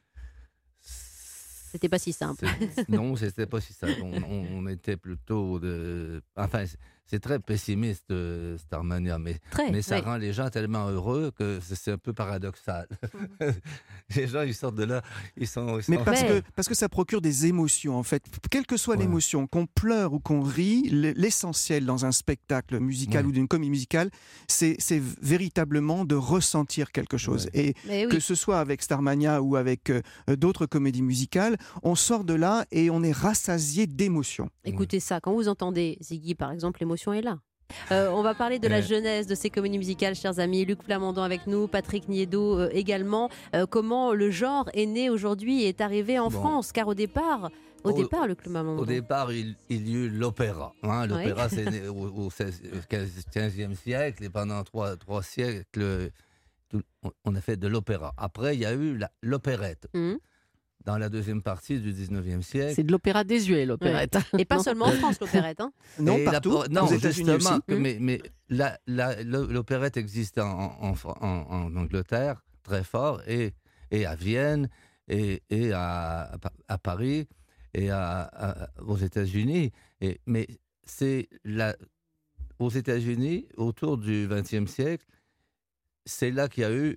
c'était pas si simple.
C'est, non, c'était pas si simple. On, on, on était plutôt de... Enfin, c'est très pessimiste, euh, Starmania, mais,
très,
mais ça
oui.
rend les gens tellement heureux que c'est, c'est un peu paradoxal. Mm-hmm. Les gens, ils sortent de là, ils sont... Ils sont...
Mais parce,
ouais.
que, parce que ça procure des émotions, en fait. Quelle que soit ouais. l'émotion, qu'on pleure ou qu'on rit, l'essentiel dans un spectacle musical ouais. ou d'une comédie musicale, c'est, c'est véritablement de ressentir quelque chose. Ouais. Et oui. que ce soit avec Starmania ou avec euh, d'autres comédies musicales, on sort de là et on est rassasié d'émotions.
Écoutez ouais. ça, quand vous entendez Ziggy, par exemple, l'émotion est là. Euh, on va parler de la jeunesse de ces comédies musicales, chers amis. Luc Plamondon avec nous, Patrick Niedo euh, également. Euh, comment le genre est né aujourd'hui et est arrivé en bon. France? Car au départ, au, au départ, Luc Plamondon.
Au départ, il, il y eut l'opéra. Hein. L'opéra, oui. c'est né au, au quinzième siècle et pendant trois, trois siècles, tout, on a fait de l'opéra. Après, il y a eu la, l'opérette. Mmh. Dans la deuxième partie du dix-neuvième siècle.
C'est de l'opéra désuet, l'opérette.
Ouais. Et pas seulement en France, l'opérette. Hein.
Non, et partout.
La, non,
aux États-Unis aussi.
Que, mais, mais la, la, l'opérette existe en, en, en, en Angleterre, très fort, et, et à Vienne, et, et à, à Paris, et à, à, aux États-Unis. Et, mais c'est la, aux États-Unis, autour du vingtième siècle, c'est là qu'il y a eu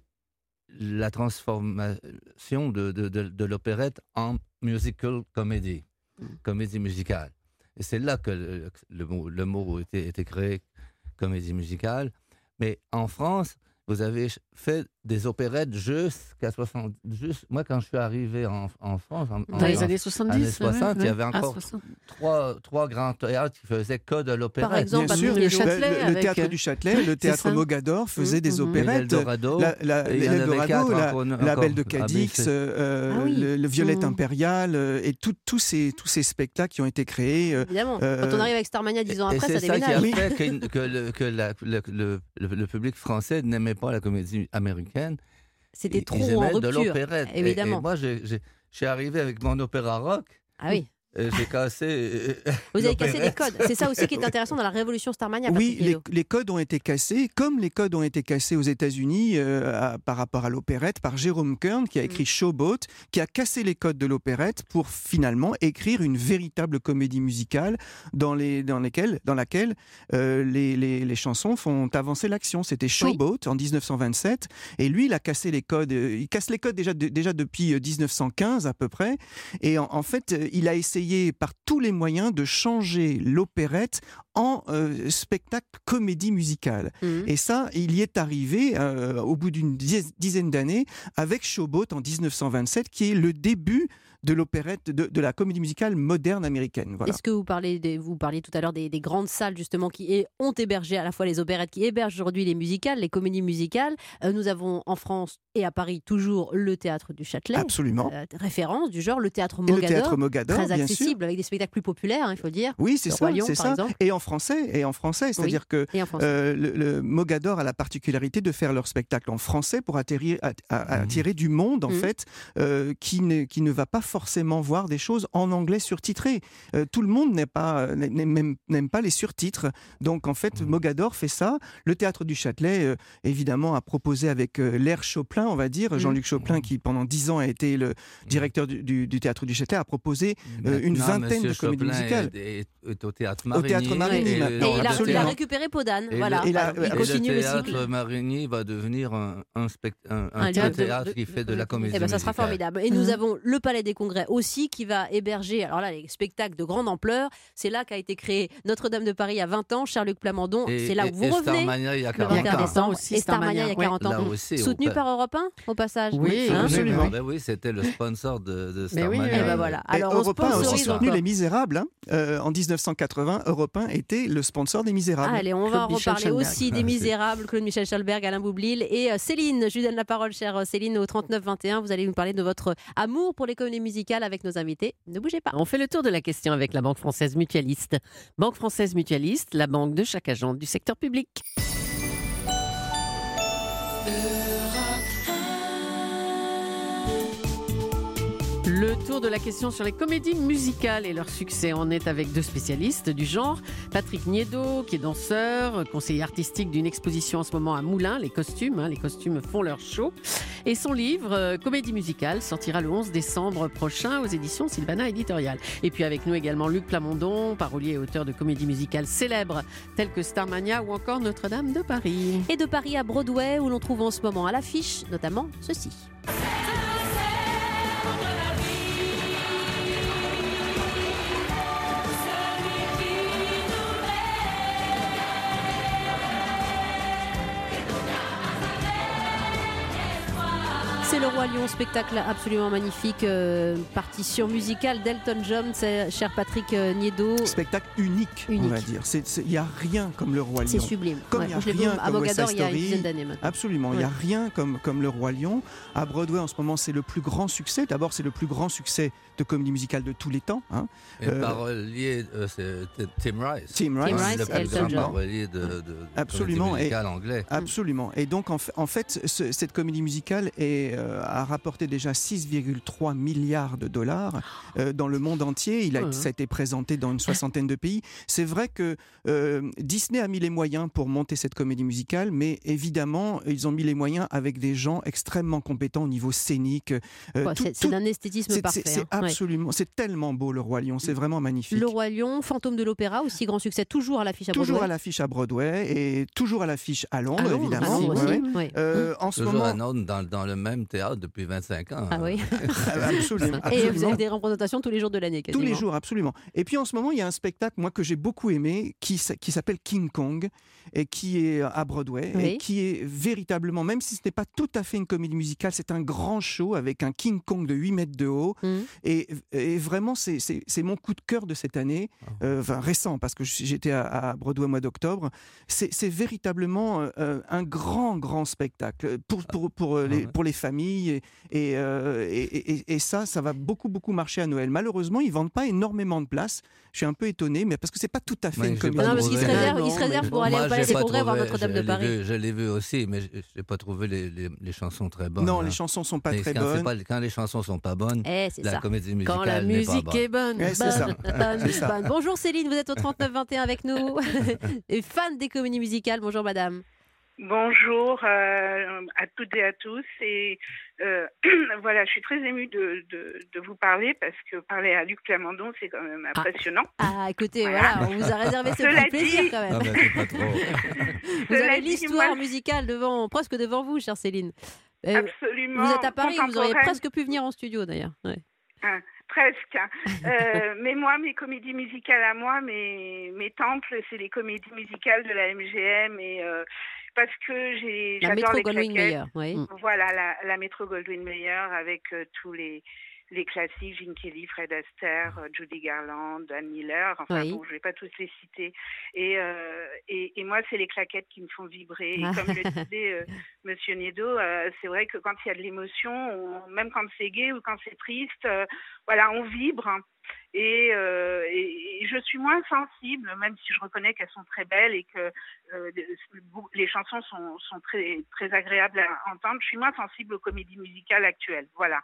la transformation de, de, de, de l'opérette en musical comedy, mm. comédie musicale. Et c'est là que le, le, mot, le mot a été, été créé, comédie musicale. Mais en France, vous avez fait des opérettes jusqu'à soixante. Juste, moi, quand je suis arrivé en, en France, en,
dans en, les années soixante-dix,
années soixante,
ouais,
il y avait
ouais.
encore
ah,
trois, trois grands théâtres qui faisaient que de l'opérette.
Par exemple,
bien sûr,
le,
Châtelet, le,
avec...
le théâtre du Châtelet, le théâtre Mogador faisait mmh, des opérettes.
L'Eldorado,
la, la, l'Eldorado, la, la, la Belle de Cadix, euh, ah, oui. le, le Violette mmh. Impériale, euh, et tous ces, tous ces spectacles qui ont été créés.
Évidemment. Euh, Quand on arrive avec Starmania dix ans
et
après,
ça
déménage.
C'est ça qui a fait que, que, le, que la, le, le, le, le public français n'aimait pas la comédie américaine.
C'était
ils,
trop
ils
en
de
rupture,
l'opérette.
évidemment.
Et, et moi, j'ai, j'ai, je suis arrivé avec mon opéra rock.
Ah oui.
J'ai cassé.
Vous avez cassé les codes. C'est ça aussi qui est intéressant dans la révolution Starmania.
Oui, les, les codes ont été cassés, comme les codes ont été cassés aux États-Unis euh, à, par rapport à l'opérette par Jerome Kern, qui a écrit mmh. Showboat, qui a cassé les codes de l'opérette pour finalement écrire une véritable comédie musicale dans, les, dans, lesquelles, dans laquelle euh, les, les, les chansons font avancer l'action. C'était Showboat oui. en dix-neuf cent vingt-sept, et lui, il a cassé les codes. Il casse les codes déjà, de, déjà depuis dix-neuf cent quinze à peu près, et en, en fait, il a essayé par tous les moyens de changer l'opérette en euh, spectacle comédie musicale. Mmh. Et ça, il y est arrivé euh, au bout d'une dizaine d'années avec Showboat en dix-neuf cent vingt-sept, qui est le début de l'opérette, de, de la comédie musicale moderne américaine. Voilà.
Est-ce que vous parlez, de, vous parliez tout à l'heure des, des grandes salles justement qui est, ont hébergé à la fois les opérettes, qui hébergent aujourd'hui les musicales, les comédies musicales. Euh, nous avons en France et à Paris toujours le théâtre du Châtelet.
Absolument.
Euh, référence du genre, le théâtre Mogador.
Et le théâtre Mogador,
très
bien
accessible
sûr.
Avec des spectacles plus populaires, il hein, faut le dire.
Oui, c'est
le
ça.
Roi Lion,
c'est
par
ça.
exemple.
Et en français, et en français, c'est-à-dire
oui,
que euh, le, le Mogador a la particularité de faire leur spectacle en français pour atterrir, à, à, à attirer du monde en mmh. fait, euh, qui, ne, qui ne va pas forcément voir des choses en anglais surtitrées. Euh, tout le monde n'est pas, n'aime, n'aime pas les surtitres. Donc en fait, Mogador fait ça. Le Théâtre du Châtelet, euh, évidemment, a proposé avec euh, l'ère Choplin, on va dire, Jean-Luc Choplin, qui pendant dix ans a été le directeur du, du, du Théâtre du Châtelet, a proposé euh, une vingtaine de comédies musicales.
Est, est, est au Théâtre
Marigny. Au Théâtre Marigny,
et,
maintenant,
et il, a, il a
absolument.
récupéré Podane.
Et
Voilà.
le,
Et la-
il
et
continue
le
le
Théâtre
cycle.
Marigny va devenir un, un, spect, un, un,
Un
un
théâtre de-
théâtre
de-
qui fait de la comédie
Eh ben, ça sera
musicale.
formidable. Et nous avons le Palais des Congrès aussi qui va héberger, alors là, les spectacles de grande ampleur. C'est là qu'a été créé Notre-Dame de Paris il y a vingt ans, Charles-Luc Plamondon.
Et-
C'est là où
et-
vous
et
revenez.
Starmania, il y a
Le
quarante
vingt et un
ans.
décembre.
Aussi,
Et Starmania il y a
Starmania,
quarante
Là
ans.
aussi,
Soutenu
au-
par Europe un, au passage.
Oui,
Hein
absolument.
Ben oui, c'était le sponsor de, de
Mais oui,
Starmania.
Et ben voilà.
Et
Alors on
Europe un a aussi
sponsorise
soutenu
encore.
Les Misérables. Hein. Euh, en dix-neuf cent quatre-vingts, Europe un était le sponsor des Misérables.
Ah, allez, on va
Claude
en
Michel
reparler
Schelberg.
aussi des
Ah, c'est-
Misérables, Claude Michel Schelberg, Alain Boublil et euh, Céline. Je lui donne la parole, chère Céline, au trente-neuf vingt et un. Vous allez nous parler de votre amour pour les comédies musicales avec nos invités. Ne bougez pas.
On fait le tour de la question avec la Banque Française Mutualiste. Banque Française Mutualiste, la banque de chaque agent du secteur public. Le tour de la question sur les comédies musicales et leur succès. On est avec deux spécialistes du genre. Patrick Niedot, qui est danseur, conseiller artistique d'une exposition en ce moment à Moulins, les costumes. Hein, les costumes font leur show. Et son livre, euh, Comédie musicale, sortira le onze décembre prochain aux éditions Sylvana Éditorial. Et puis avec nous également Luc Plamondon, parolier et auteur de comédies musicales célèbres telles que Starmania ou encore Notre-Dame de Paris.
Et de Paris à Broadway, où l'on trouve en ce moment à l'affiche, notamment ceci. C'est le Roi Lion, spectacle absolument magnifique, euh, partition musicale d'Elton John, c'est cher Patrick euh, Niedot.
Spectacle unique, on
Unique.
va dire. Il n'y a rien comme le Roi
C'est
Lion.
sublime.
Comme
Ouais,
il y a
moi, je l'ai vu
rien
à
comme West
Mogador
Side
il y a une
Story.
dizaine d'années maintenant.
Absolument, il n'y a
Ouais.
rien comme, comme le Roi Lion. À Broadway, en ce moment, c'est le plus grand succès. D'abord, c'est le plus grand succès de comédie musicale de tous les temps. Hein.
Et
Euh,
parolier, euh, c'est Tim Rice.
Tim Rice,
Tim Rice
le
et
plus
Elton
grand
John.
parolier de, de, de
Absolument,
comédie
et-
musicale anglais.
Absolument. Et donc, en fait, en fait ce- cette comédie musicale est, euh, a rapporté déjà six virgule trois milliards de dollars euh, dans le monde entier. Il a,
Ouais.
Ça a été présenté dans une soixantaine de pays. C'est vrai que euh, Disney a mis les moyens pour monter cette comédie musicale, mais évidemment, ils ont mis les moyens avec des gens extrêmement compétents au niveau scénique. Euh,
Ouais,
tout-
c'est c'est
tout-
d'un esthétisme
c'est-
parfait.
c'est- c'est
hein. Ouais.
absolument, c'est tellement beau, le Roi Lion. C'est vraiment magnifique.
Le Roi Lion, Fantôme de l'Opéra, aussi grand succès, toujours à l'affiche à
Toujours
Broadway.
à l'affiche à Broadway et toujours à l'affiche à Londres,
À Londres,
évidemment.
À Londres
aussi,
aussi.
Ouais, ouais.
Ouais.
Euh, en ce
Toujours
moment,
à Londres, dans, dans le même théâtre depuis vingt-cinq ans.
Ah oui.
absolument,
Et vous
absolument.
avez des représentations tous les jours de l'année,
Tous
quasiment.
les jours, absolument. Et puis en ce moment, il y a un spectacle, moi, que j'ai beaucoup aimé, qui, s- qui s'appelle King Kong, et qui est à Broadway,
Oui.
et qui est véritablement, même si ce n'est pas tout à fait une comédie musicale, c'est un grand show avec un King Kong de huit mètres de haut.
Mhm.
Et, et vraiment, c'est- c'est c'est mon coup de cœur de cette année, euh, enfin récent, parce que je- j'étais à, à Broadway au mois d'octobre. C'est c'est véritablement euh, un grand, grand spectacle pour, pour, pour, euh, les,
ouais.
pour les familles. Et, et, euh, et- et- et ça, ça va beaucoup, beaucoup marcher à Noël. Malheureusement, ils ne vendent pas énormément de places. Je suis un peu étonné, mais parce que c'est pas tout à fait
Ouais,
une
j'ai
comédie.
pas
Non, parce qu'ils se
trouvé.
réservent,
Non,
ils se
mais
réservent pour
Moi,
aller au
j'ai
Palais des
pas
Congrès voir
trouvé-
Notre-Dame
je
de
l'ai
Paris.
vu- Je l'ai vu aussi, mais je n'ai pas trouvé les, les, les chansons très bonnes.
Non,
hein.
les chansons sont pas
Mais
très
quand, c'est
bonnes.
pas- quand les chansons sont pas bonnes,
Eh, c'est
la
ça.
comédie musicale
Quand la
n'est pas
musique
bonne.
est bonne.
Ouais, c'est ça.
Bonne,
C'est ça.
bonne. Bonjour Céline, vous êtes au trente-neuf vingt et un avec nous. Et fan des comédies musicales. Bonjour madame.
Bonjour euh, à toutes et à tous. Et euh, voilà, je suis très émue de, de, de vous parler parce que parler à Luc Plamondon, c'est quand même impressionnant.
Ah, écoutez,
Voilà.
voilà, on vous a réservé ce
Cela
petit plaisir
dit-
quand
Ah,
même.
ben, c'est pas trop.
Vous
Cela
avez
dit,
l'histoire
moi-
musicale devant, presque devant vous, chère Céline. Euh,
Absolument.
vous êtes à Paris, vous auriez
contemporaine.
presque pu venir en studio d'ailleurs. Ouais.
Hein, presque. hein. Euh, mais moi, mes comédies musicales à moi, mes, mes temples, c'est les comédies musicales de la M G M et euh, parce que j'ai
La
j'adore
métro
les
Goldwyn
claquettes.
Mayer. Oui.
Mm.
Voilà, la, la métro Goldwyn Mayer avec euh, tous les, les classiques, Gene Kelly, Fred Astaire, euh, Judy Garland, Ann Miller, enfin
Oui.
bon, je ne vais pas tous les citer. Et, euh, et, et moi, c'est les claquettes qui me font vibrer. Et
Ah.
comme le disait euh, Monsieur Niedot, euh, c'est vrai que quand il y a de l'émotion, on- même quand c'est gai ou quand c'est triste, euh, voilà, on vibre. hein. Et, euh, et, et je suis moins sensible, même si je reconnais qu'elles sont très belles et que euh, les chansons sont, sont très, très agréables à entendre. Je suis moins sensible aux comédies musicales actuelles. Voilà.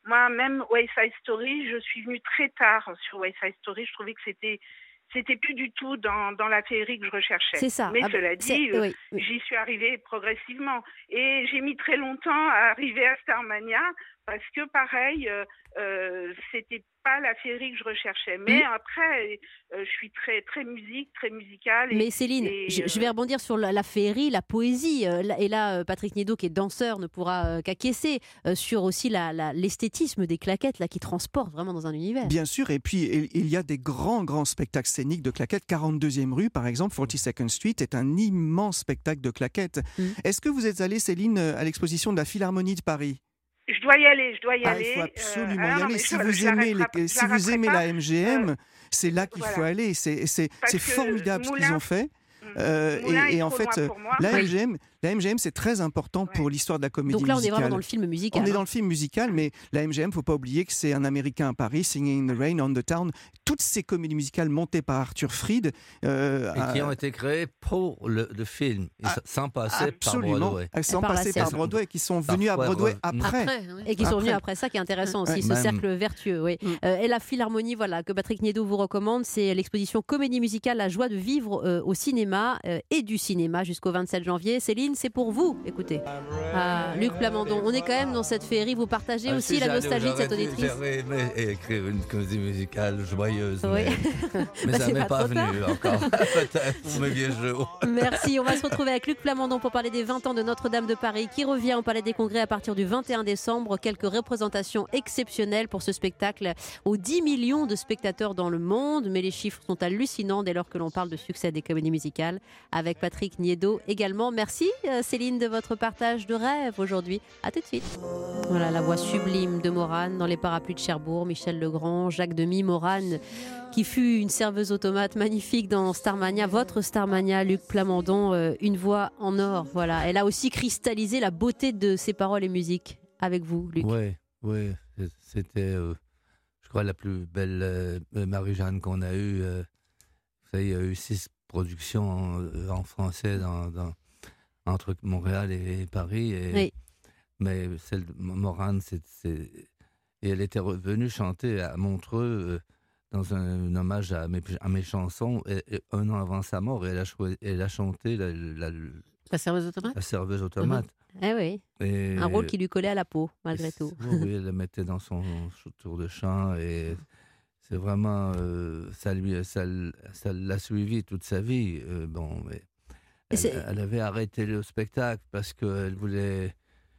moi, même West Side Story, je suis venue très tard sur West Side Story. Je trouvais que c'était c'était plus du tout dans, dans la féerie que je recherchais.
C'est ça.
Mais
Ah,
cela dit, euh,
oui, oui.
j'y suis arrivée progressivement. Et j'ai mis très longtemps à arriver à Starmania parce que, pareil, euh, euh, c'était pas la féerie que je recherchais. Mais mmh. après, euh, je suis très, très musique, très musicale. Et,
Mais Céline,
et,
je, je vais rebondir sur la, la féerie, la poésie. Euh, et là, euh, Patrick Niedot, qui est danseur, ne pourra euh, qu'acquiescer euh, sur aussi la, la, l'esthétisme des claquettes là, qui transportent vraiment dans un univers.
Bien sûr, et puis il, il y a des grands, grands spectacles scéniques de claquettes. quarante-deuxième rue, par exemple, forty-second Street, est un immense spectacle de claquettes. Mmh. Est-ce que vous êtes allée, Céline, à l'exposition de la Philharmonie de Paris ?
Je dois y aller, je dois y
ah,
aller.
Il faut absolument
euh,
y
alors,
aller. Si
je,
vous
je
aimez,
rattrape,
les, si vous aimez la M G M, euh, c'est là qu'il voilà. faut aller. C'est, c'est, c'est formidable
Moulin,
ce qu'ils ont fait. Euh, et, et en fait, la M G M, la M G M, c'est très important pour ouais. l'histoire de la comédie musicale.
Donc là, on est vraiment dans le film musical.
On hein. est dans le film musical, mais la M G M, il ne faut pas oublier que c'est un Américain à Paris, Singing in the Rain, On the Town. Toutes ces comédies musicales montées par Arthur Freed.
Euh, et qui ont été créées pour le, le film, ah, sans passer
absolument,
par Broadway.
Sans par passer par Broadway, qui sont venus à Broadway après.
après oui. Et qui sont venus après ça, qui est intéressant aussi, ouais. ce Même. cercle vertueux. Oui. Mm. Euh, et la Philharmonie, voilà, que Patrick Niedot vous recommande, c'est l'exposition Comédie musicale, la joie de vivre euh, au cinéma euh, et du cinéma jusqu'au vingt-sept janvier. Céline, c'est pour vous. Écoutez, ah, Luc Plamondon, on est quand même dans cette féerie. Vous partagez ah, aussi la nostalgie de cette auditrice.
J'aurais aimé écrire une comédie musicale joyeuse, oui. mais, mais
bah,
ça n'est pas, pas venu encore. Peut-être pour mes vieux jours.
Merci. On va se retrouver avec Luc Plamondon pour parler des vingt ans de Notre-Dame de Paris qui revient au Palais des Congrès à partir du vingt et un décembre. Quelques représentations exceptionnelles pour ce spectacle aux dix millions de spectateurs dans le monde. Mais les chiffres sont hallucinants dès lors que l'on parle de succès des comédies musicales. Avec Patrick Niedot également. Merci Céline de votre partage de rêve aujourd'hui. À tout de suite. Voilà la voix sublime de Morane dans Les Parapluies de Cherbourg, Michel Legrand, Jacques Demy. Morane qui fut une serveuse automate magnifique dans Starmania, votre Starmania, Luc Plamondon, euh, une voix en or. Voilà, elle a aussi cristallisé la beauté de ses paroles et musiques avec vous, Luc.
Oui, oui, c'était, euh, je crois, la plus belle euh, Marie-Jeanne qu'on a eue. Euh, vous savez, il y a eu six productions en, en français dans, dans entre Montréal et Paris. Et,
oui.
Mais celle de Morane, c'est, c'est, et elle était revenue chanter à Montreux euh, dans un, un hommage à mes, à mes chansons et, et un an avant sa mort. Et elle a, choi- elle a chanté la, la, la,
la serveuse automate.
La serveuse automate.
Mmh. Eh oui. Et un rôle qui lui collait à la peau, malgré tout.
Oui, elle la mettait dans son tour de chant et c'est vraiment euh, ça lui ça, ça l'a suivi toute sa vie. Euh, bon, mais elle, elle avait arrêté le spectacle parce qu'elle voulait.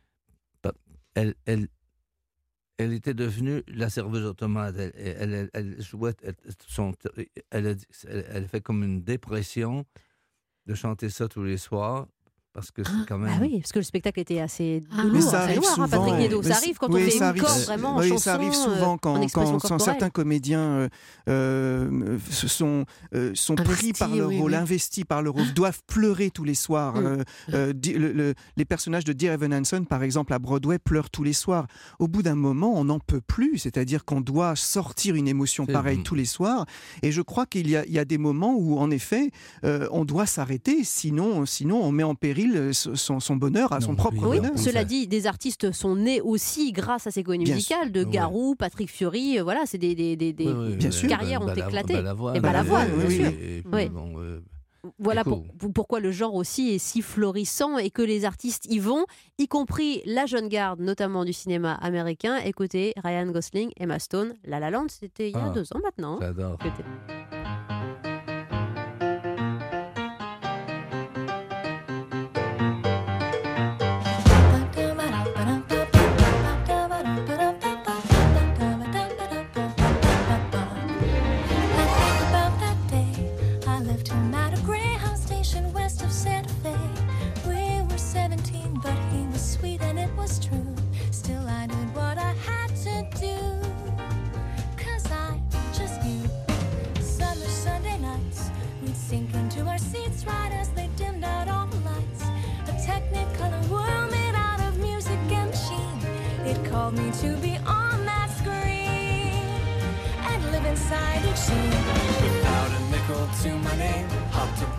Elle, elle, elle était devenue la serveuse automate. Elle, elle, elle, elle jouait. Elle, son, elle, elle, elle fait comme une dépression de chanter ça tous les soirs. Parce que c'est quand même...
Ah oui, parce que le spectacle était assez
ah,
lourd,
mais ça
assez
arrive
lourd,
souvent,
hein, Patrick Niedot. Ça arrive quand oui, on fait une
arrive,
corde vraiment
oui,
en chanson,
ça arrive souvent quand,
euh,
quand, quand certains comédiens euh, euh, sont, euh, sont pris par le oui, rôle, oui. investis par le rôle, doivent pleurer tous les soirs. Mm. Euh, euh, le, le, les personnages de Dear Evan Hansen, par exemple, à Broadway, pleurent tous les soirs. Au bout d'un moment, on n'en peut plus, c'est-à-dire qu'on doit sortir une émotion c'est pareille bon. tous les soirs. Et je crois qu'il y a, il y a des moments où, en effet, euh, on doit s'arrêter, sinon, sinon on met en péril son son bonheur, à son non, propre
oui,
bonheur.
Cela dit, des artistes sont nés aussi grâce à ces comédies musicales, de Garou, ouais. Patrick Fiori, voilà, c'est des, des, des, des oui, oui, oui, carrières oui, ont Bala, éclaté.
Balavoine,
et Balavoine, bien
oui,
sûr.
Et puis,
oui.
bon, euh,
voilà pour, pourquoi le genre aussi est si florissant et que les artistes y vont, y compris la jeune garde, notamment du cinéma américain. Écoutez, Ryan Gosling, Emma Stone, La La Land, c'était il y a ah, deux ans maintenant.
J'adore.
Écoutez.
Me to be on that screen and live inside each scene. Without a nickel to my name, hopped a bus.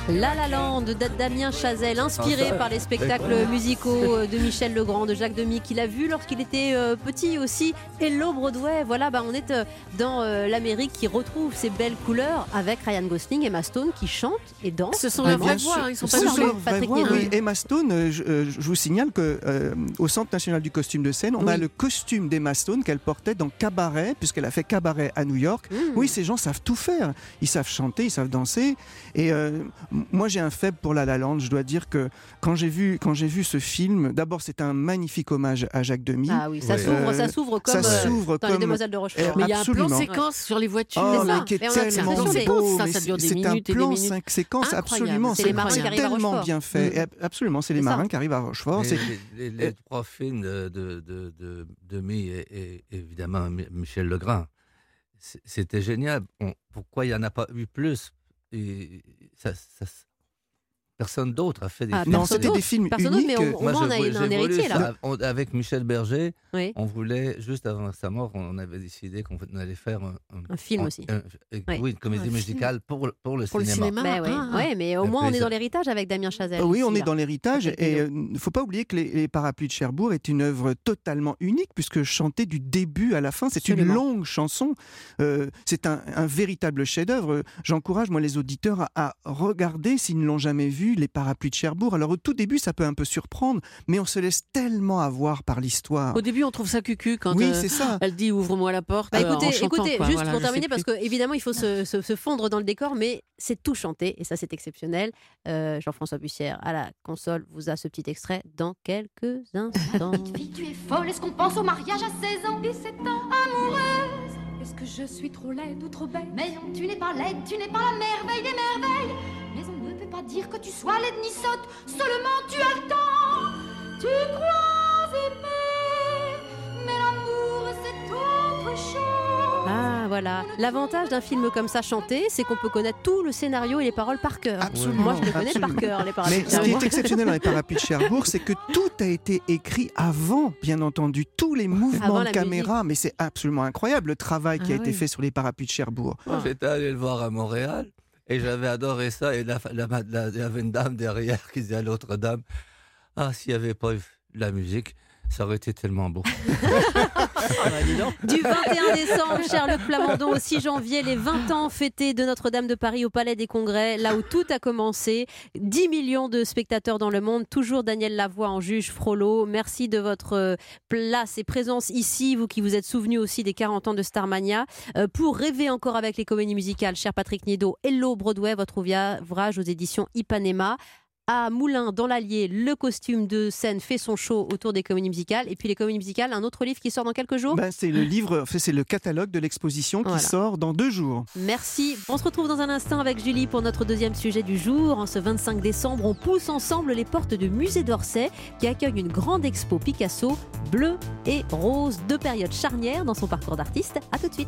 La La Land de Damien Chazelle, inspiré par les spectacles musicaux de Michel Legrand, de Jacques Demy, qu'il a vu lorsqu'il était euh, petit aussi. Hello Broadway, voilà, bah, on est euh, dans euh, l'Amérique qui retrouve ses belles couleurs avec Ryan Gosling et Emma Stone qui chantent et dansent.
Ce sont
Ah,
leurs
bien
vraies
sûr.
voix, hein, ils sont
Ce
pas
sont
doublés.
leurs vraies
Patrick
voix,
Niedon.
oui. Emma Stone, euh, je, euh, je vous signale que euh, au Centre national du costume de scène, on
Oui.
a le costume d'Emma Stone qu'elle portait dans Cabaret, puisqu'elle a fait Cabaret à New York.
Mmh.
Oui, ces gens savent tout faire. Ils savent chanter, ils savent danser. Et euh, m- moi, j'ai un faible pour La La Land. Je dois dire que quand j'ai vu, quand j'ai vu ce film, d'abord, c'est un magnifique hommage à Jacques Demy.
Ah oui, ça
Ouais.
s'ouvre, ça
Euh,
s'ouvre comme
ça
euh,
s'ouvre
dans Les
comme-
Demoiselles de Rochefort.
Eh,
Mais il y a un plan
Absolument.
séquence sur les voitures.
Oh,
C'est ça.
mais qui est
Et on a
tellement
l'impression que c'est-
beau,
ça,
mais
ça dure des
c'est un
minutes et des
plan
minutes.
cinq séquences,
Incroyable.
absolument,
C'est
c'est
les marins qui
c'est
arrivent à
tellement
Rochefort.
bien fait.
Mm.
Et absolument, c'est les
C'est ça.
marins qui arrivent à Rochefort.
Les,
C'est-
les- les- les trois films de, de, de, de Demy et, et évidemment Mi- Michel Legrand, c'est- c'était génial. On- pourquoi il n'y en a pas eu plus? Et ça, ça- personne d'autre a fait des
Ah,
films.
Non,
personne
c'était
d'autre.
des films
Personne d'autre,
uniques.
mais on- au
Moi,
moins,
je
on a
voulais-
une- un
j'ai voulu
héritier, là.
ça. On- avec Michel Berger,
Oui.
on voulait, juste avant sa mort, on avait décidé qu'on allait faire un,
Un film
un-
aussi.
un-
Oui.
Oui, une comédie
Un film.
musicale pour, pour le
Pour le
cinéma.
cinéma.
Ben ouais.
Ah.
Ouais, mais au
Et
moins
puis
on est
ça-
dans l'héritage avec Damien Chazelle.
Oui, on
ici,
est
là.
dans l'héritage
Patrick
et
Niedon.
il ne faut pas oublier que les, les Parapluies de Cherbourg est une œuvre totalement unique puisque chantée du début à la fin, c'est une
Absolument.
longue chanson, Euh, c'est un, un véritable chef-d'œuvre. J'encourage moi les auditeurs à, à regarder s'ils ne l'ont jamais vu les Parapluies de Cherbourg. Alors au tout début ça peut un peu surprendre, mais on se laisse tellement avoir par l'histoire.
Au début, on trouve ça cucu quand
Oui,
euh,
c'est ça.
elle dit ouvre-moi la porte.
Bah,
euh,
écoutez,
en chantant,
écoutez
quoi.
juste
Voilà,
pour
je sais
terminer, parce
plus.
qu'évidemment, il faut se, se- se fondre dans le décor, mais c'est tout chanté, et ça, c'est exceptionnel. Euh, Jean-François Bussière, à la console, vous a ce petit extrait dans quelques instants.
Fille, tu es folle, est-ce qu'on pense au mariage à seize ans, dix-sept ans, amoureuse? Est-ce que je suis trop laide ou trop bête? Mais non, tu n'es pas laide, tu n'es pas la merveille des merveilles. Mais on ne peut pas dire que tu sois laide ni sotte, seulement tu as le temps. Tu crois aimer, mais l'amour c'est autre chose.
Ah, voilà. L'avantage d'un film comme ça chanté, c'est qu'on peut connaître tout le scénario et les paroles par cœur.
Absolument,
Moi, je les connais
absolument.
par cœur, les paroles.
Mais ce qui est exceptionnel dans les Parapluies de Cherbourg, c'est que tout a été écrit avant, bien entendu, tous les
Avant
mouvements
la
de caméra, mais c'est absolument incroyable le travail qui
Ah
a été
oui.
fait sur les Parapluies de Cherbourg.
Moi, j'étais allé le voir à Montréal et j'avais adoré ça. Et la- la- la- il y avait une dame derrière qui disait à l'autre dame: Ah, s'il n'y avait pas eu la musique, ça aurait été tellement beau.
Du vingt et un décembre, cher Luc Plamondon, au six janvier, les vingt ans fêtés de Notre-Dame de Paris au Palais des Congrès, là où tout a commencé. dix millions de spectateurs dans le monde, toujours Daniel Lavoie en juge Frollo. Merci de votre euh, place et présence ici, vous qui vous êtes souvenu aussi des quarante ans de Starmania. Euh, pour rêver encore avec les comédies musicales, cher Patrick Niedon, Hello Broadway, votre ouvrage aux éditions Ipanema. À Moulins, dans l'Allier, le costume de scène fait son show autour des comédies musicales. Et puis les comédies musicales, un autre livre qui sort dans quelques jours.
Ben, c'est le livre, enfin, c'est le catalogue de l'exposition qui
Voilà.
sort dans deux jours.
Merci. On se retrouve dans un instant avec Julie pour notre deuxième sujet du jour. En ce vingt-cinq décembre, on pousse ensemble les portes du musée d'Orsay qui accueille une grande expo Picasso, bleu et rose, deux périodes charnières dans son parcours d'artiste. À tout de suite.